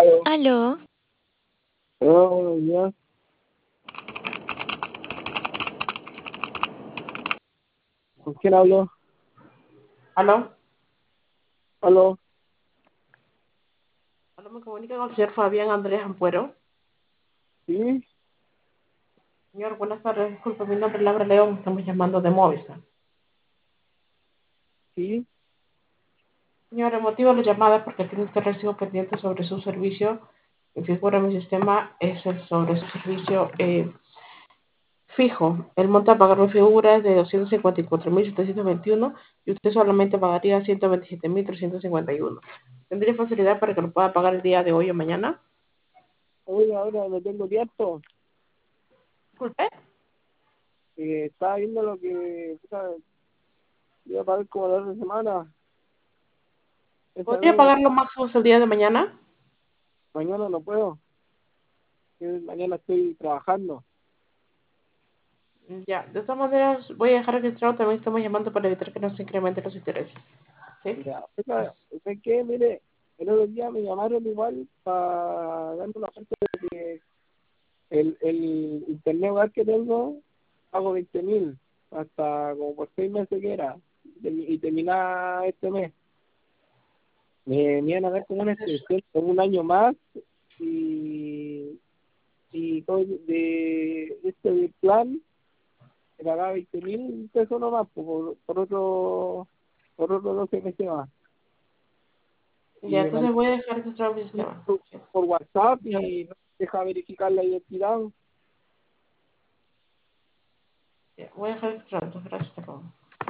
Aló. Aló, Oh, ya. ¿Con quién hablo? Aló, Aló. aló, me comunica con el señor Fabián Andrés Ampuero. Sí, Señor, buenas tardes. Disculpe, mi nombre es Laura León. Estamos llamando de Movistar. sí. Señor, el motivo de la llamada es porque tiene usted recibo pendiente sobre su servicio. Que figura en mi sistema es el sobre su servicio fijo. El monto a pagar me figura es de 254.721 y usted solamente pagaría 127.351. ¿Tendría facilidad para que lo pueda pagar el día de hoy o mañana? Oye, ahora no tengo tiempo. Disculpe. Estaba viendo lo que iba a pagar como la otra semana. Esta ¿Podría vez, pagar lo máximo el día de mañana? mañana no puedo. Mañana estoy trabajando. Ya, de todas maneras, voy a dejar registrado. También estamos llamando para evitar que nos incrementen los intereses. ¿Sí? Ya. Oiga, Pues, ¿sabes qué? Mire, el otro día me llamaron igual para darme una oferta de que el internet hogar que tengo pago 20.000 hasta como por 6 meses que era y terminaba este mes. Me iban a dar como una entonces, extensión por un año más y, y todo de este del plan me pagaba 20.000 pesos nomás por otro 12 meses más. Y ya, me entonces mandó voy a dejar registrado mi sistema. Sí. por WhatsApp Ya, y no me deja verificar la identidad. ya, voy a dejar registrado. Entonces, gracias, hasta luego.